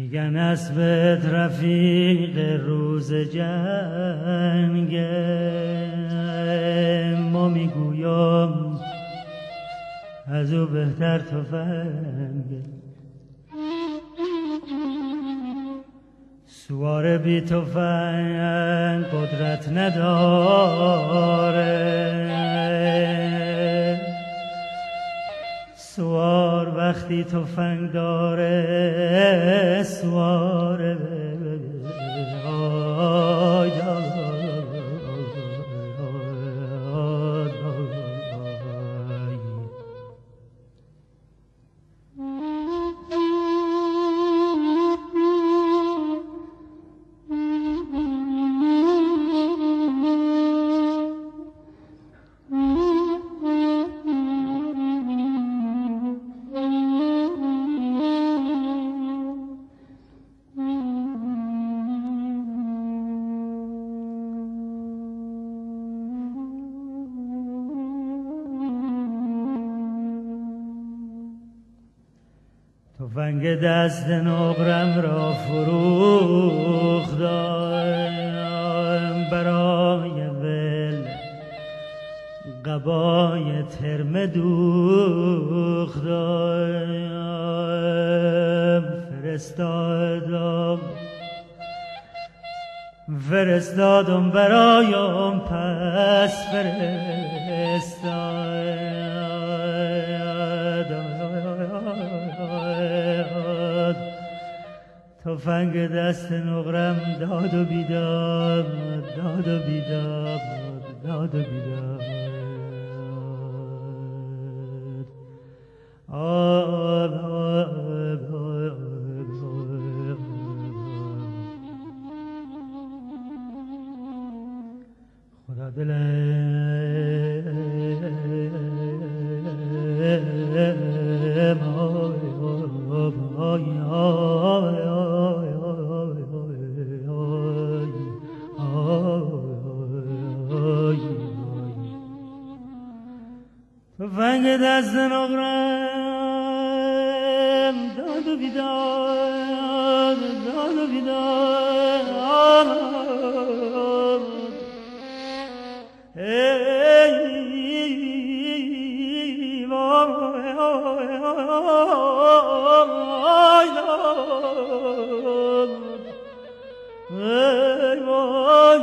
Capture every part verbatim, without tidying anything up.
میگن اسبت رفیق روز جنگ، ما میگویم از او بهتر تفنگ. سوار بی تفنگ قدرت نداره، سوار وقتی تفنگ داره سواره. تفنگ دست نقرم را فروختم، برای ول قبای ترمه دوختم. فرستادم فرستادم برایم پس فرستادم. تفنگ دست نقرم داد و بیداد، داد و بیداد، داد و بیداد. آب آب آب خدا دلم آی آی تفنگ دست نقرم داد و بیداد، داد و بیداد. ای وای ای وای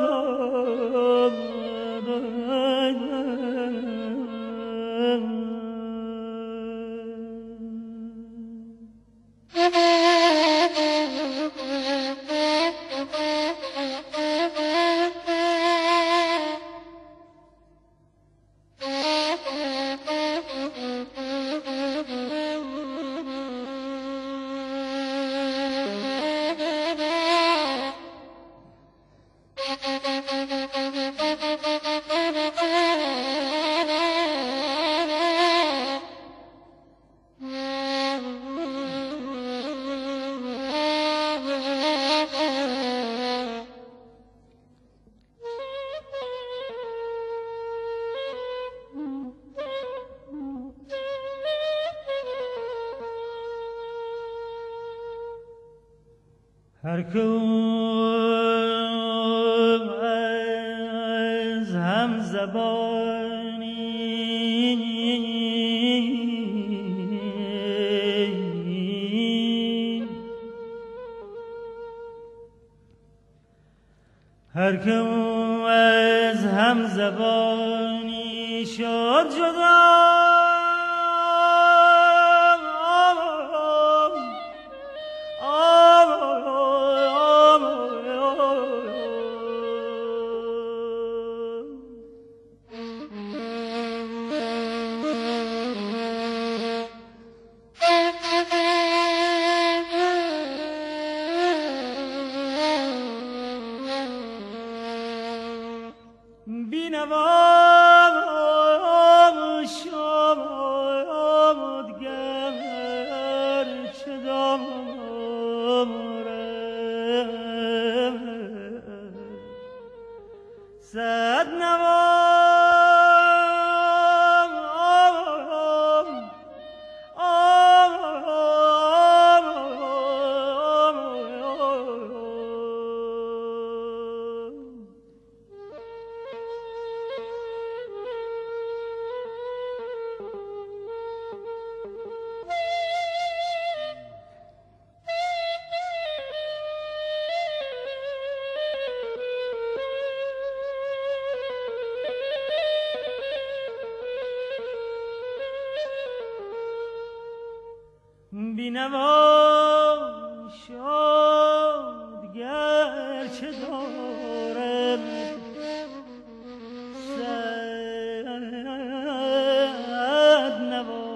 هر کم از هم زبانی، هر کم از هم زبانی شد جدا، صد نوام بینوا شد گرچه دارم صد نوا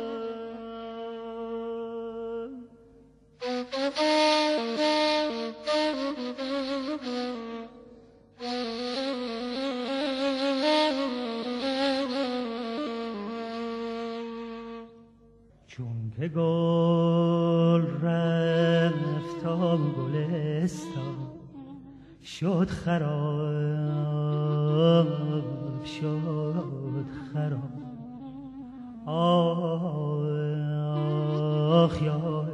چون که گل رفت تا گلستان شد خراب شد خراب آخ یا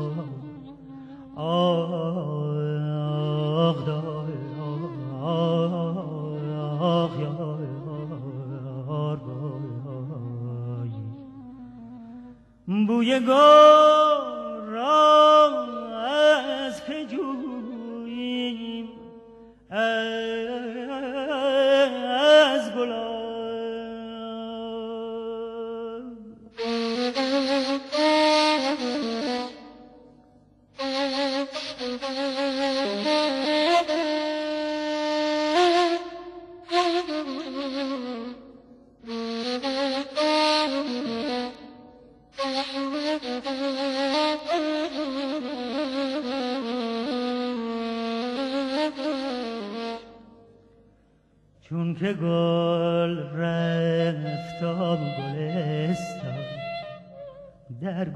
آخ دای آخ یا بوی گل را از که جوییم از گلاب چون که گل رفت تا گلستان در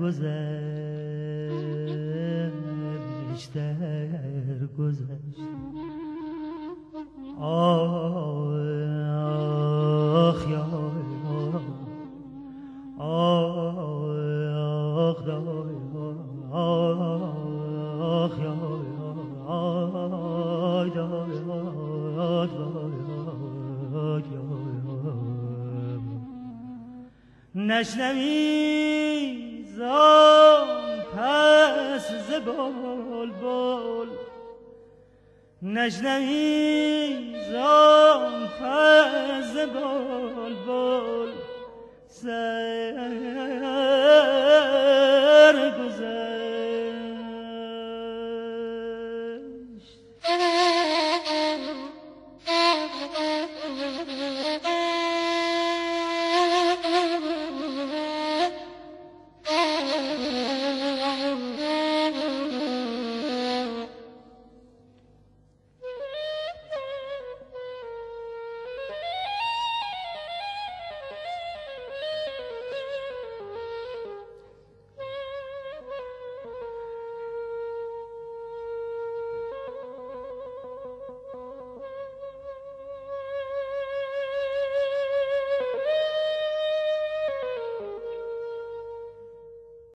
گذشت در گذشت آخ یا آخ دای آخ یا آی دای نشنوی زان پس ز بلبل نشنوی زان پس ز بلبل سر گذشت